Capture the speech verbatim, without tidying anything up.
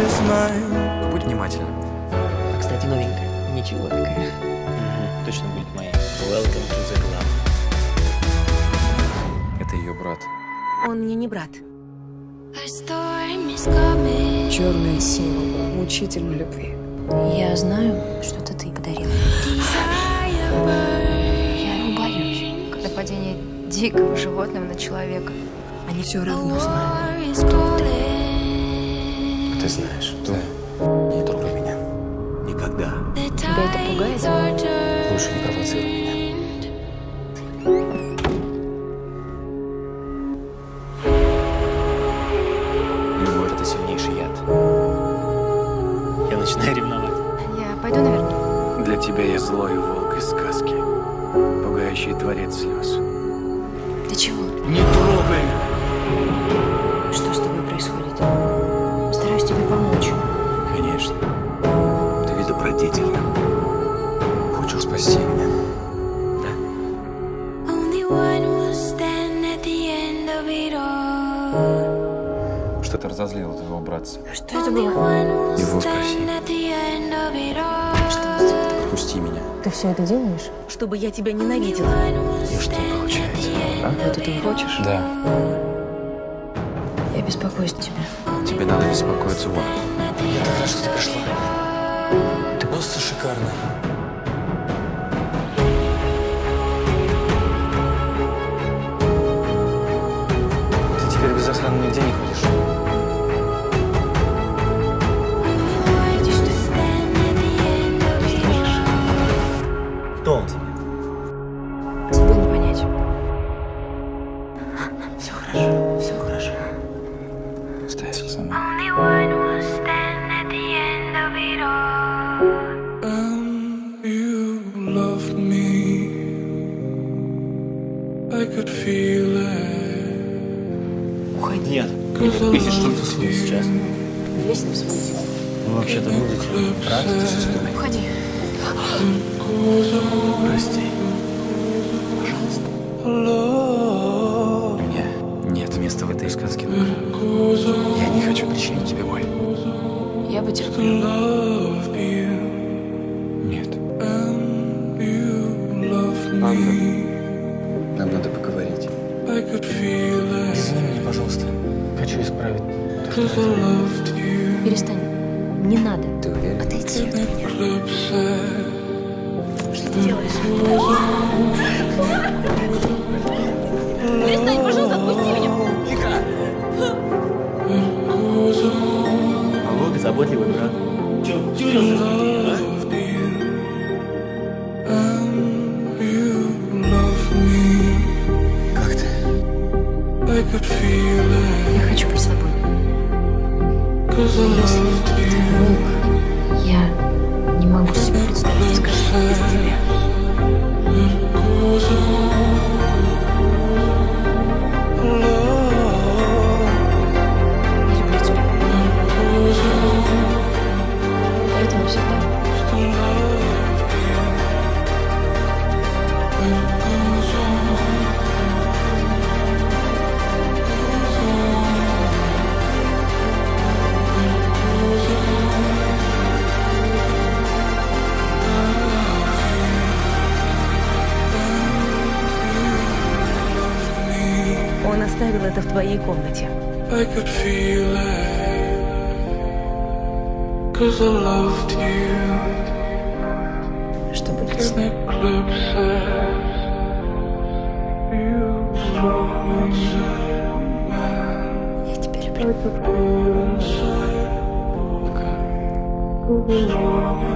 Будь внимательным. А, кстати, новенькая. Ничего такая. Угу, точно будет моя. Welcome to the club. Это ее брат. Он мне не брат. Черный символ, учитель любви. Я знаю, что это ты подарила. Я его боюсь. Когда падение дикого животного на человека. Они все равно знают, кто ты. Ты знаешь. Да. Не трогай меня. Никогда. Тебя это пугает? Лучше не провоцируй меня. Любовь — это сильнейший яд. Я начинаю ревновать. Я пойду, наверное. Для тебя я злой волк из сказки. Пугающий творец слез. Ты чего? Не трогай! Что с тобой происходит? Стараюсь тебе помочь. Конечно. Ты ведь добродетельна. Хочешь спасти меня? Да? Что-то разозлило твоего братца. Что это было? Его спроси. Что он сделал? Отпусти меня. Ты все это делаешь? Чтобы я тебя ненавидела. И что получается? А? Вот это ты хочешь? Да. Я беспокоюсь о тебе. Тебе надо беспокоиться вон. Я так рад, что ты пришла. Ты просто шикарная. Ты теперь без охраны нигде не ходишь. Иди сюда. Кто он тебе? Тебе не понять. Все хорошо, все хорошо. Оставайся сама. Уходи. Нет. Если что-то случится сейчас. Лезь на свой диван. Вы вообще-то будете брат и сестрой. Уходи. Прости. Пожалуйста. Мне нет места в этой сказке. Я не хочу причинить тебе боль. Я потерплю. Нет. Анна, нам надо поговорить. Извини меня, пожалуйста. Хочу исправить то, что я сделал. Перестань. Не надо. Ты уверен? Отойди от меня. Что ты делаешь? Перестань, пожалуйста, отпусти меня. Алло, заботливый брат. Че, втюрился, что ли, а? Как ты? Я хочу быть с тобой. Если ты волк, я не могу себе представить сказку без тебя. Я люблю тебя. Поэтому всегда. Он оставил это в твоей комнате. Что будет с ним? Я тебя люблю. Пока.